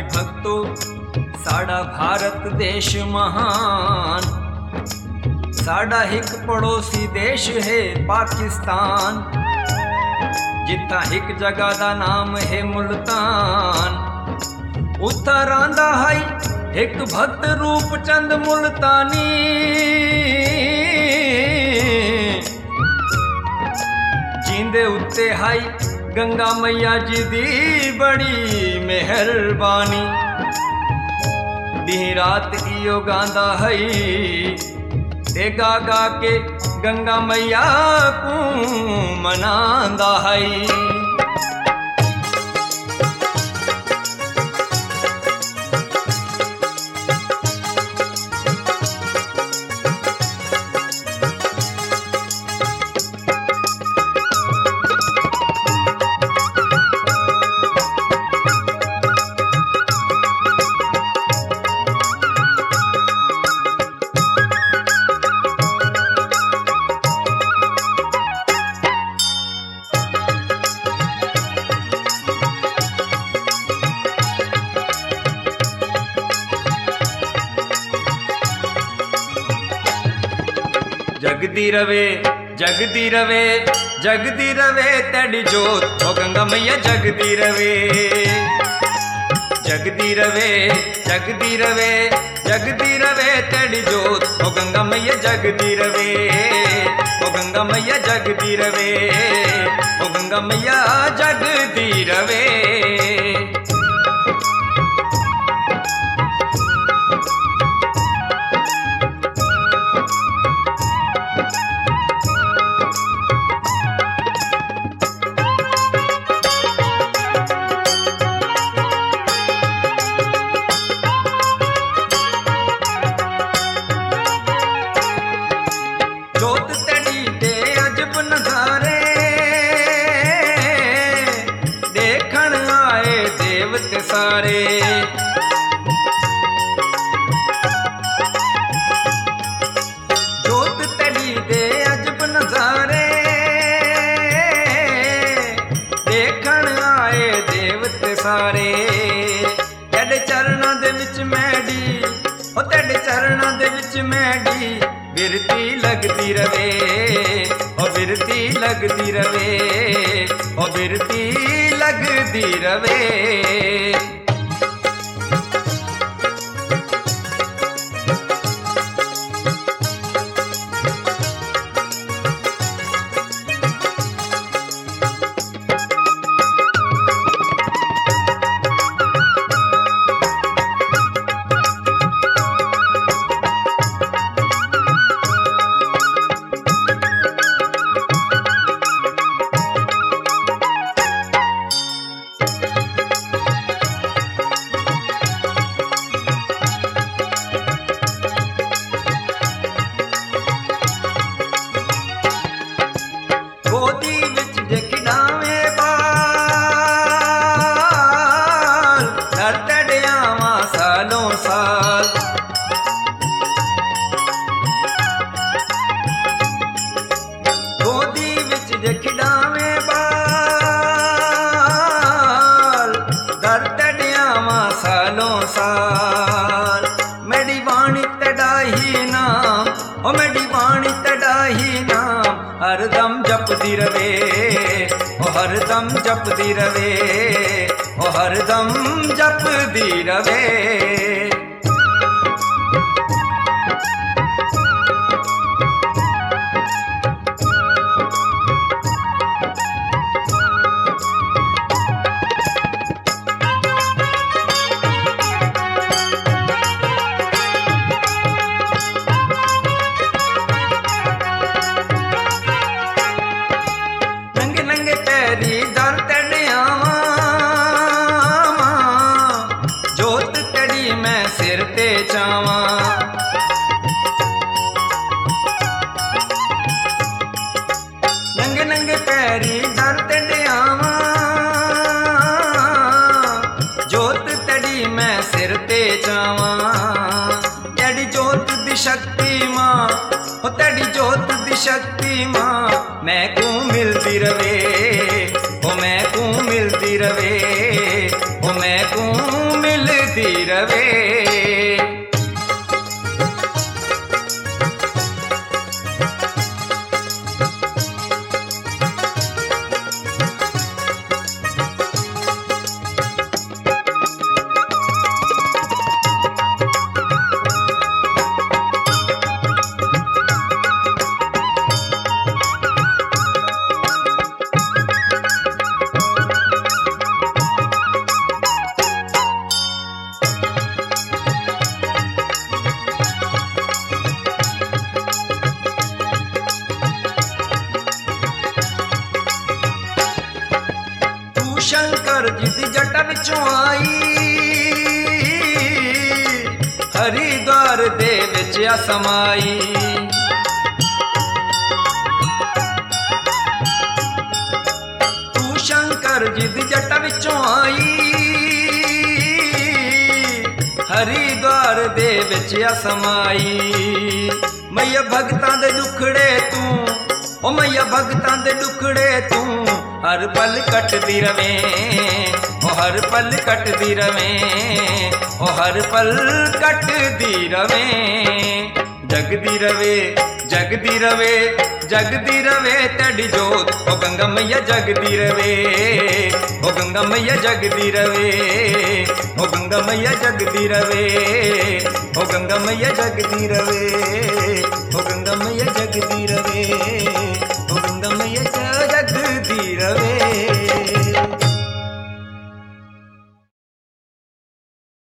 भक्तो साड़ा भारत देश महान, साड़ा एक पड़ोसी देश है पाकिस्तान, जिथा एक जगह दा नाम है मुल्तान। उत्था रांदा है एक भक्त रूप चंद मुल्तानी, जिंदे उत्ते है गंगा मैया जी दी बड़ी मेहरबानी। दी रात इयो गांदा है ते गा गा के गंगा मैया को मनांदा है। जगदी रवे जगदी रवे जगदी रवे तेरी जोत ओ गंगा मैया जगदी रवे, जगदी रवे जगदी रवे जगदी रवे तेरी जोत ओ गंगा मैया जगदी रवे, ओ गंगा मैया जगदी रवे, ओ गंगा मैया जगदी रवे। जोत तेरी दे अजब नजारे देखण आए देवते सारे, जोत तेरी दे अजब नजारे देखण आए देवते सारे। तेरे चरणों दे विच मैडी ओ तेरे चरणों दे विच मैडी बिरती लगती रवे ओ बिरती लगती रवे ओ बिरती लगती रवे। गोदी विच जे खिडावे बाल दर तड़ियावा सालों साल, गोदी विच जे खिडावे बाल दर तड़ियावा सालों साल। मेरी वाणी तड़ाही नाम ओ मेरी वाणी तड़ाही नाम हरदम जपदी रवे ओ हरदम जपदी रवे ओ हरदम जपदी रवे। दर तड़ियावा जोत तड़ी मैं सिर ते चावा, नंगे नंगे पैरी दर तड़ियावा जोत तड़ी मैं सिर ते चावा। तेरी जोत दी शक्ति मां ओ तेरी जोत दी शक्ति मां मैं को मिलती रवे ओ मैं को मिलती रवे ओ मैं को मिल जगदी रवे। शंकर जी दी जटा विचों आई, हरिद्वार दे विच आ समाई। तू शंकर जी दी जटा विचों आई, हरिद्वार दे विच आ समाई। मैया भगतां दे दुखड़े तू, ओ मैया भगतां दे दुखड़े तू हर पल कटदी रवे, ओ हर पल कटदी रवे, ओ हर पल कटदी रवे। जगदी रवे जगदी रवे जगदी रवे तेरी जोत, ओ गंगा मैया जगदी रवे, ओ गंगा मैया जगदी रवे, ओ गंगा मैया जगदी रवे, ओ गंगा मैया जगदी रवे, ओ गंगा मैया जगदी रवे, ओ गंगा मैया जगदी रवे।